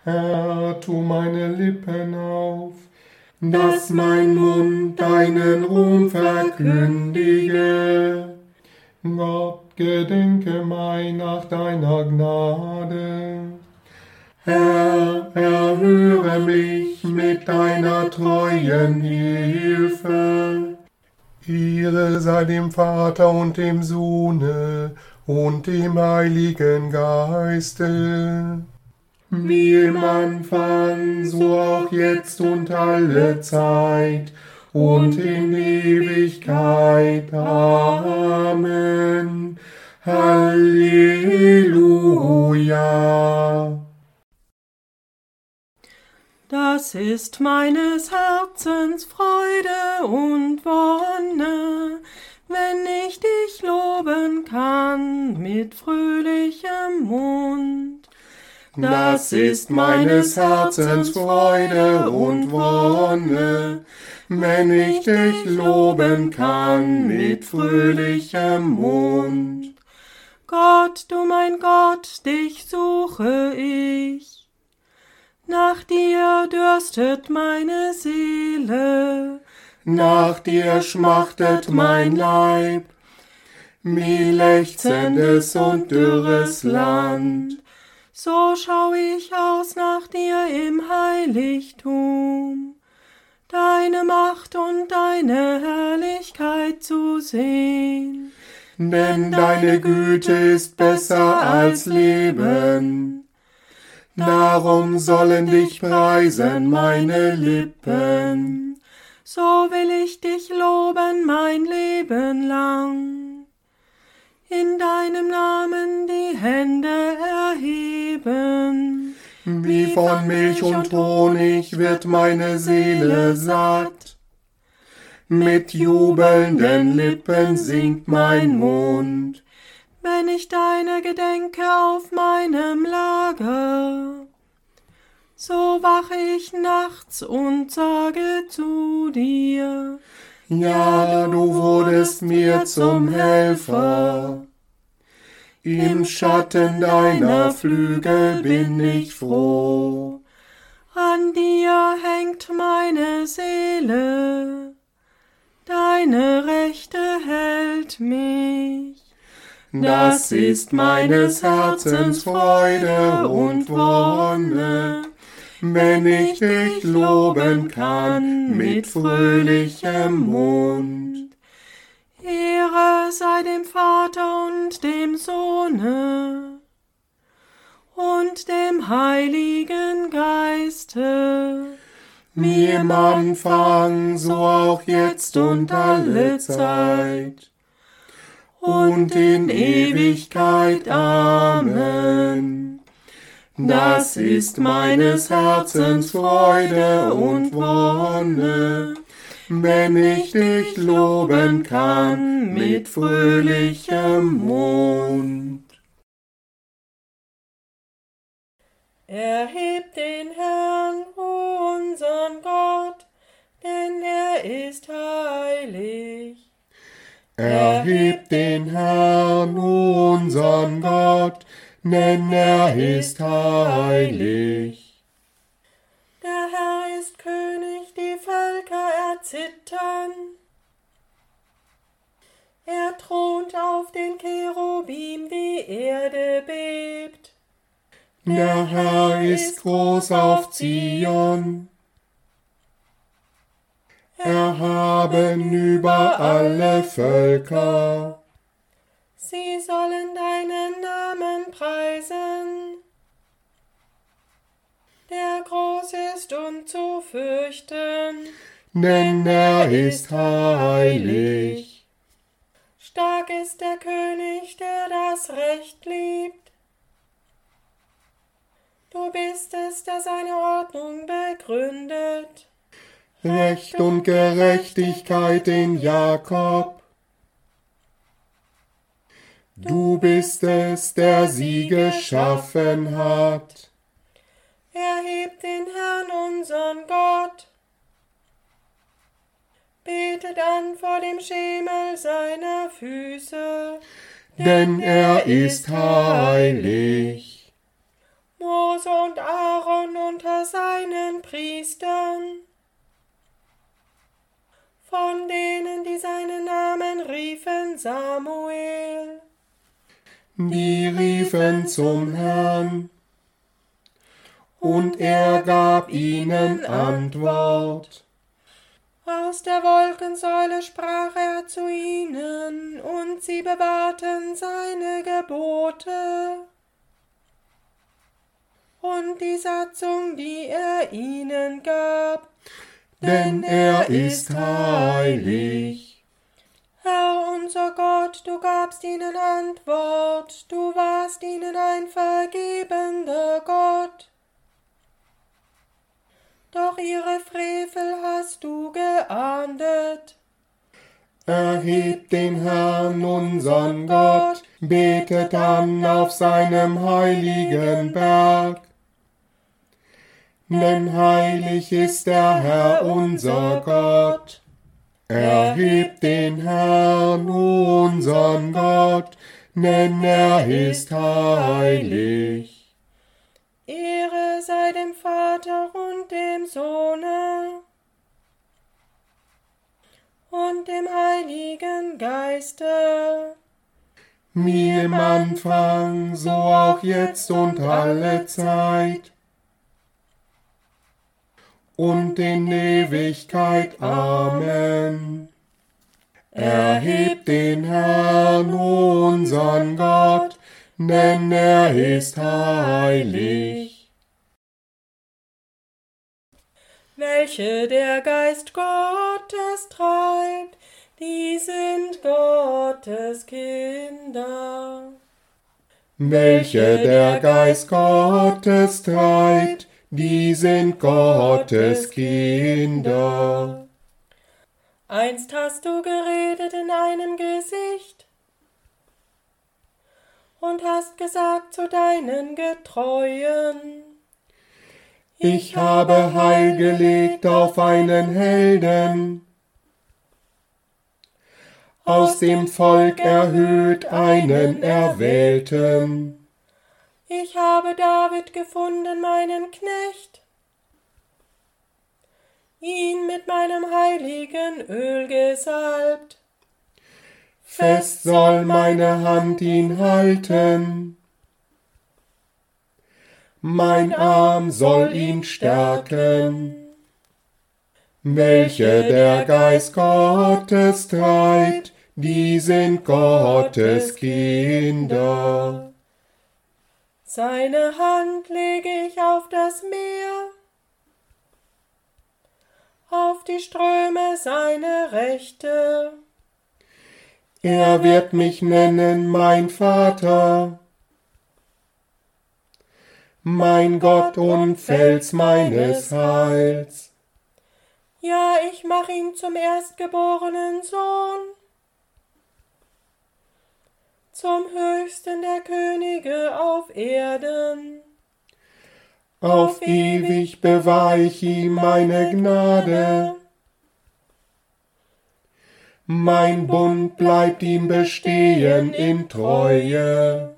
Herr, tu meine Lippen auf, dass mein Mund deinen Ruhm verkündige. Gott, gedenke mein nach deiner Gnade. Herr, erhöre mich mit deiner treuen Hilfe. Ehre sei dem Vater und dem Sohne und dem Heiligen Geiste. Wie im Anfang, so auch jetzt und alle Zeit und in Ewigkeit. Amen. Halleluja. Das ist meines Herzens Freude und Wonne, wenn ich dich loben kann mit fröhlichem Mund. Das ist meines Herzens Freude und Wonne, wenn ich dich loben kann mit fröhlichem Mund. Gott, du mein Gott, dich suche ich. Nach dir dürstet meine Seele, nach dir schmachtet mein Leib, wie lechzendes und dürres Land. So schau ich aus nach dir im Heiligtum, deine Macht und deine Herrlichkeit zu sehen. Denn deine Güte ist besser als Leben. Darum sollen dich preisen meine Lippen. So will ich dich loben mein Leben lang. In deinem Namen die Hände erheben. Wie von Milch und Honig wird meine Seele satt. Mit jubelnden Lippen singt mein Mund. Wenn ich deine gedenke auf meinem Lager, so wache ich nachts und sage zu dir, ja, du wurdest mir zum Helfer. Im Schatten deiner Flügel bin ich froh. An dir hängt meine Seele, deine Rechte hält mich. Das ist meines Herzens Freude und Wonne, wenn ich dich loben kann mit fröhlichem Mund. Ehre sei dem Vater und dem Sohne und dem Heiligen Geiste, wie im Anfang, so auch jetzt und alle Zeit und in Ewigkeit. Amen. Das ist meines Herzens Freude und Wonne, wenn ich dich loben kann mit fröhlichem Mund. Erhebt den Herrn, unseren Gott, denn er ist heilig. Erhebt den Herrn, unseren Gott, denn er ist heilig. Der Herr ist König, die Völker erzittern. Er thront auf den Cherubim, die Erde bebt. Der Herr ist groß auf Zion, erhaben über alle Völker. Sie sollen deinen Namen preisen, der groß ist und zu fürchten, denn er ist heilig. Stark ist der König, der das Recht liebt. Du bist es, der seine Ordnung begründet. Recht und Gerechtigkeit in Jakob. Du bist es, der sie geschaffen hat. Erhebt den Herrn, unseren Gott. Betet an vor dem Schemel seiner Füße. Denn er ist heilig. Mose und Aaron unter seinen Priestern, von denen, die seinen Namen riefen, Samuel. Die riefen zum Herrn, und er gab ihnen Antwort. Aus der Wolkensäule sprach er zu ihnen, und sie bewahrten seine Gebote und die Satzung, die er ihnen gab, Denn er ist heilig. Herr unser Gott, du gabst ihnen Antwort, du warst ihnen ein vergebender Gott. Doch ihre Frevel hast du geahndet. Erhebt den Herrn, unsern Gott, betet an auf seinem heiligen Berg. Denn heilig ist der Herr, unser Gott. Erhebt den Herrn, unsern Gott, denn er ist heilig. Ehre sei dem Vater und dem Sohne und dem Heiligen Geiste, Wie im Anfang, so auch jetzt und alle Zeit und in Ewigkeit. Amen. Erhebt den Herrn, unsern Gott, denn er ist heilig. welche der Geist Gottes treibt, die sind Gottes Kinder. Welche der Geist Gottes treibt, die sind Gottes Kinder. Einst hast du geredet in einem Gesicht und hast gesagt zu deinen Getreuen: Ich habe Heil gelegt auf einen Helden, aus dem Volk erhöht einen Erwählten. Ich habe David gefunden, meinen Knecht, ihn mit meinem heiligen Öl gesalbt. Fest soll meine Hand ihn halten, mein Arm soll ihn stärken. Welche der Geist Gottes treibt, die sind Gottes Kinder. Seine Hand lege ich auf das Meer, auf die Ströme seine Rechte. Er wird mich nennen, mein Vater, mein Gott und Fels meines Heils. Ja, ich mach ihn zum erstgeborenen Sohn, zum höchsten der Könige auf Erden. Auf ewig bewahr ich ihm meine Gnade. Mein Bund bleibt ihm bestehen in Treue.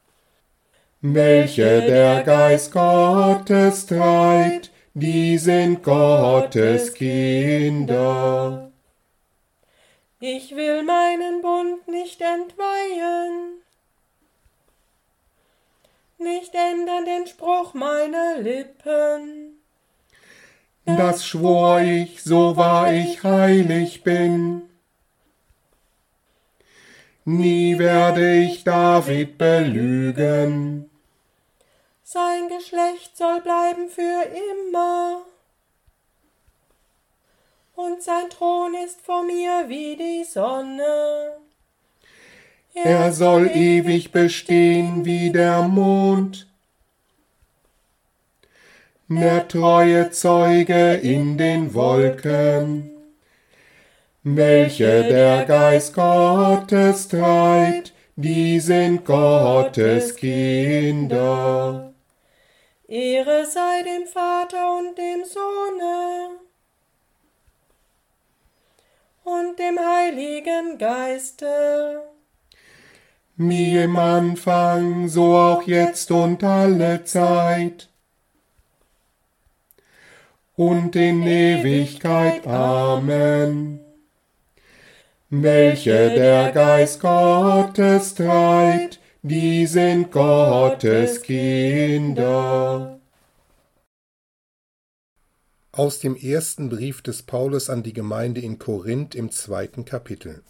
Welche der Geist Gottes treibt, die sind Gottes Kinder. Ich will meinen Bund nicht entweihen, nicht ändern den Spruch meiner Lippen. Das schwor ich, so wahr ich heilig bin. Nie werde ich David belügen. Sein Geschlecht soll bleiben für immer, und sein Thron ist vor mir wie die Sonne. Er soll ewig bestehen wie der Mond, der treue Zeuge in den Wolken. Welche der Geist Gottes treibt, die sind Gottes Kinder. Ehre sei dem Vater und dem Sohne und dem Heiligen Geiste, Wie im Anfang, so auch jetzt und alle Zeit und in Ewigkeit. Amen. Welche der Geist Gottes treibt, die sind Gottes Kinder. Aus dem ersten Brief des Paulus an die Gemeinde in Korinth im 2. Kapitel.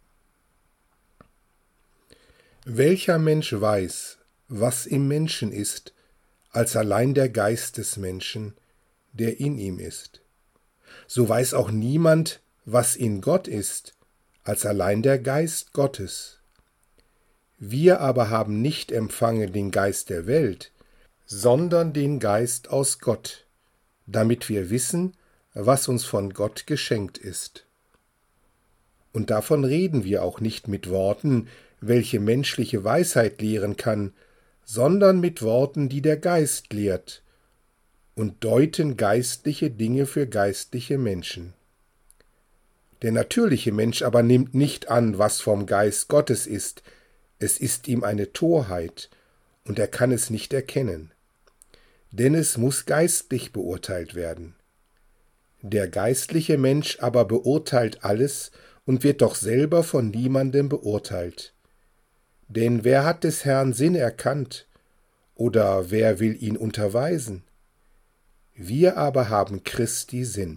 Welcher Mensch weiß, was im Menschen ist, als allein der Geist des Menschen, der in ihm ist? So weiß auch niemand, was in Gott ist, als allein der Geist Gottes. Wir aber haben nicht empfangen den Geist der Welt, sondern den Geist aus Gott, damit wir wissen, was uns von Gott geschenkt ist. Und davon reden wir auch nicht mit Worten, welche menschliche Weisheit lehren kann, sondern mit Worten, die der Geist lehrt, und deuten geistliche Dinge für geistliche Menschen. Der natürliche Mensch aber nimmt nicht an, was vom Geist Gottes ist, es ist ihm eine Torheit, und er kann es nicht erkennen. Denn es muss geistlich beurteilt werden. Der geistliche Mensch aber beurteilt alles und wird doch selber von niemandem beurteilt. Denn wer hat des Herrn Sinn erkannt, oder wer will ihn unterweisen? Wir aber haben Christi Sinn.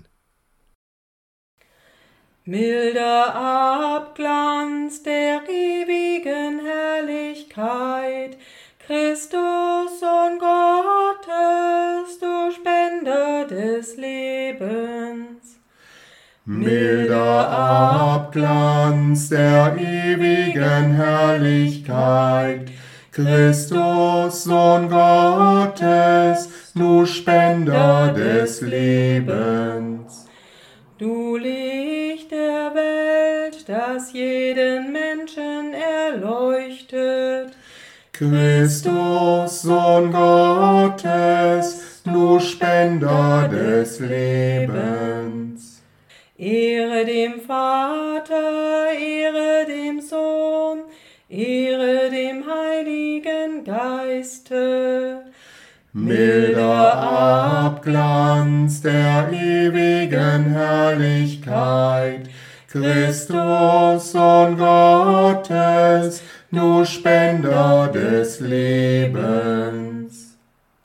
Milder Abglanz der ewigen Herrlichkeit, Christus, Sohn Gottes, du Spender des Lebens. Milder Abglanz der ewigen Herrlichkeit, Christus, Sohn Gottes, du Spender des Lebens. Du Licht der Welt, das jeden Menschen erleuchtet, Christus, Sohn Gottes, du Spender des Lebens. Ehre dem Vater, Ehre dem Sohn, Ehre dem Heiligen Geiste. Milder Abglanz der ewigen Herrlichkeit, Christus, Sohn Gottes, du Spender des Lebens.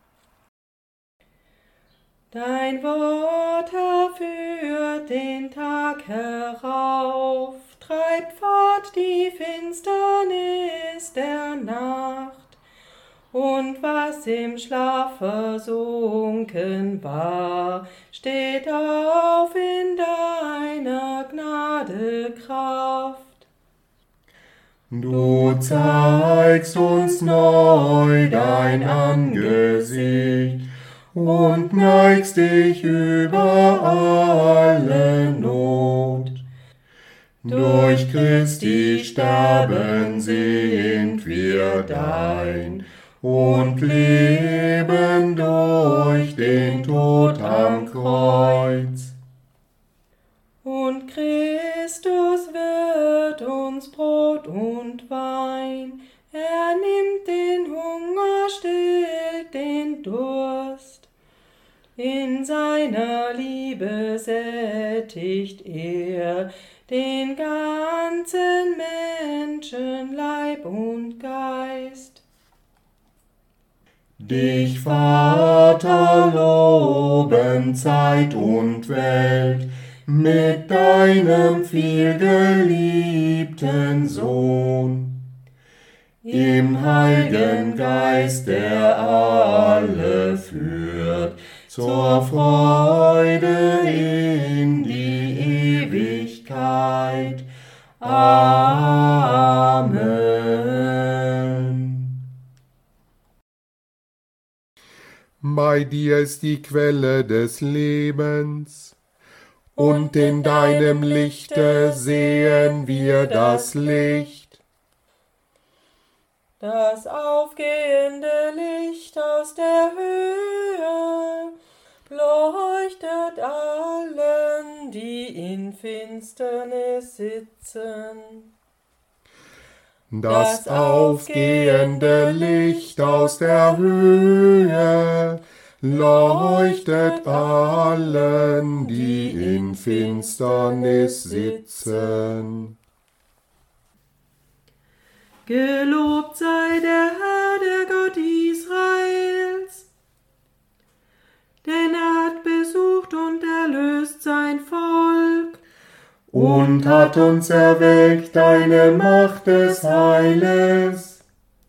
Dein Wort führt den Tag herauf, treibt fort die Finsternis der Nacht. Und was im Schlaf versunken war, steht auf in deiner Gnade Kraft. Du zeigst uns neu dein Angesicht und neigst dich über alle Not. Durch Christi Sterben sind wir dein und leben durch den Tod am Kreuz. Und Christus wird uns Brot und Wein, er nimmt den Hunger, stillt den Durst. In seiner Liebe sättigt er den ganzen Menschen, Leib und Geist. Dich, Vater, loben Zeit und Welt mit deinem vielgeliebten Sohn. Im Heiligen Geist, der alle führt, zur Freude in die Ewigkeit. Amen. Bei dir ist die Quelle des Lebens, und in deinem Lichte sehen wir das Licht. Das aufgehende Licht aus der Höhe leuchtet allen, die in Finsternis sitzen. Das aufgehende Licht aus der Höhe leuchtet allen, die in Finsternis sitzen. Gelobt sei der Herr, der Gott Israels, denn er hat besucht und erlöst sein Volk und hat uns erweckt eine Macht des Heiles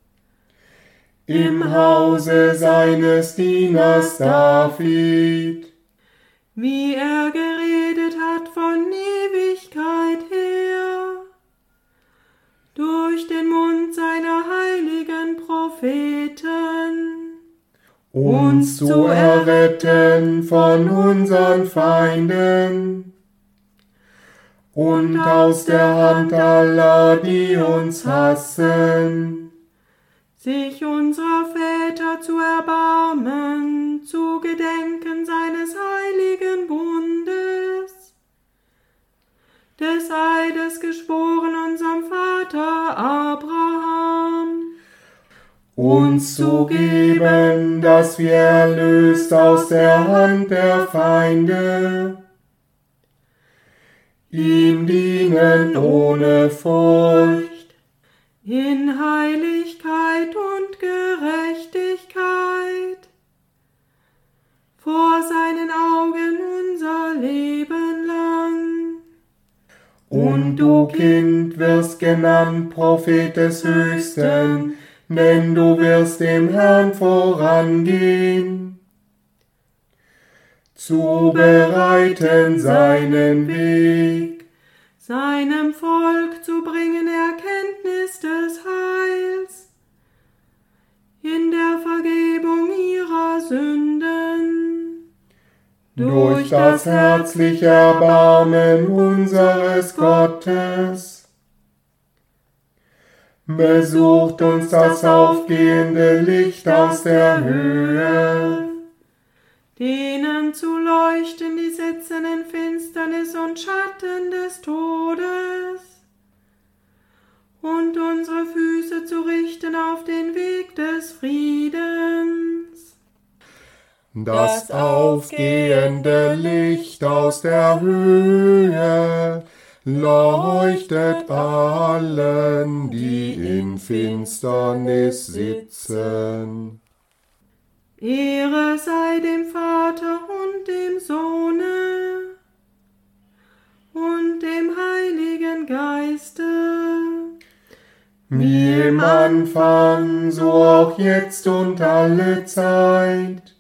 im Hause seines Dieners David, wie er geredet hat von Ewigkeit her, durch den Mund seiner heiligen Propheten, uns zu erretten von unseren Feinden und aus der Hand aller, die uns hassen, sich unserer Väter zu erbarmen, zu gedenken seines heiligen Bundes, des Eides geschworen unserem Vater Abraham, uns zu geben, dass wir erlöst aus der Hand der Feinde ihm dienen ohne Furcht, in Heiligkeit und Gerechtigkeit, vor seinen Augen unser Leben lang. Und du, Kind, wirst genannt Prophet des Höchsten, denn du wirst dem Herrn vorangehen, zu bereiten seinen Weg, seinem Volk zu bringen Erkenntnis des Heils, in der Vergebung ihrer Sünden, durch das herzliche Erbarmen unseres Gottes. Besucht uns das aufgehende Licht aus der Höhe, denen zu leuchten, die sitzen in Finsternis und Schatten des Todes, und unsere Füße zu richten auf den Weg des Friedens. das aufgehende Licht aus der Höhe leuchtet allen, die in Finsternis sitzen. Ehre sei dem Vater und dem Sohne und dem Heiligen Geiste, Wie im Anfang, so auch jetzt und alle Zeit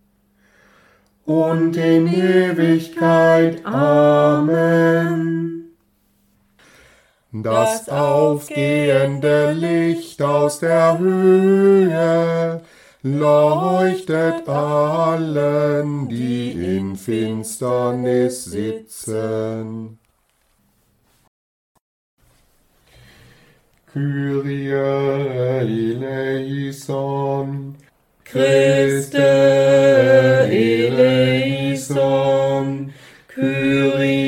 und in Ewigkeit. Amen. Das aufgehende Licht aus der Höhe leuchtet allen, die in Finsternis sitzen. Kyrie eleison, Christe eleison, Kyrie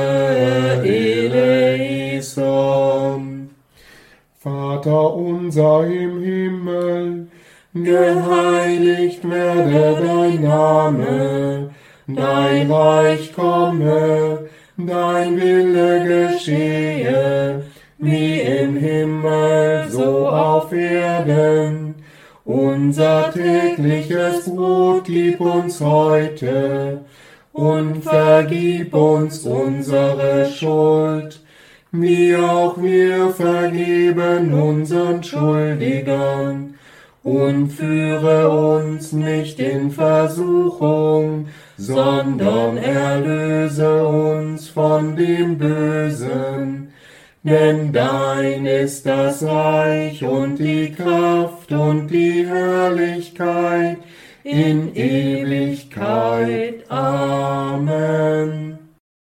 eleison. Vater unser im Himmel, geheiligt werde dein Name, dein Reich komme, dein Wille geschehe, wie im Himmel, so auf Erden. Unser tägliches Brot gib uns heute und vergib uns unsere Schuld, wie auch wir vergeben unseren Schuldigern. Und führe uns nicht in Versuchung, sondern erlöse uns von dem Bösen. Denn dein ist das Reich und die Kraft und die Herrlichkeit in Ewigkeit. Amen.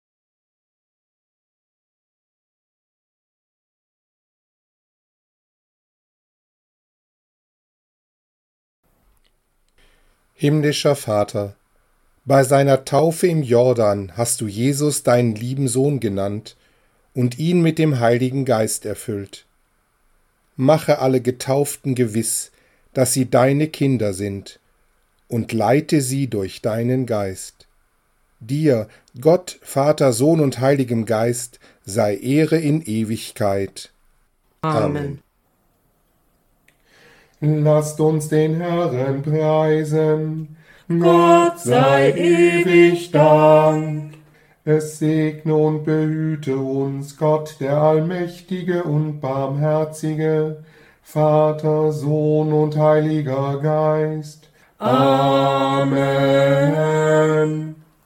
Himmlischer Vater, bei seiner Taufe im Jordan hast du Jesus deinen lieben Sohn genannt und ihn mit dem Heiligen Geist erfüllt. Mache alle Getauften gewiss, dass sie deine Kinder sind, und leite sie durch deinen Geist. Dir, Gott, Vater, Sohn und Heiligem Geist, sei Ehre in Ewigkeit. Amen. Lasst uns den Herrn preisen. Gott sei ewig Dank. Es segne und behüte uns Gott, der Allmächtige und Barmherzige, Vater, Sohn und Heiliger Geist. Amen.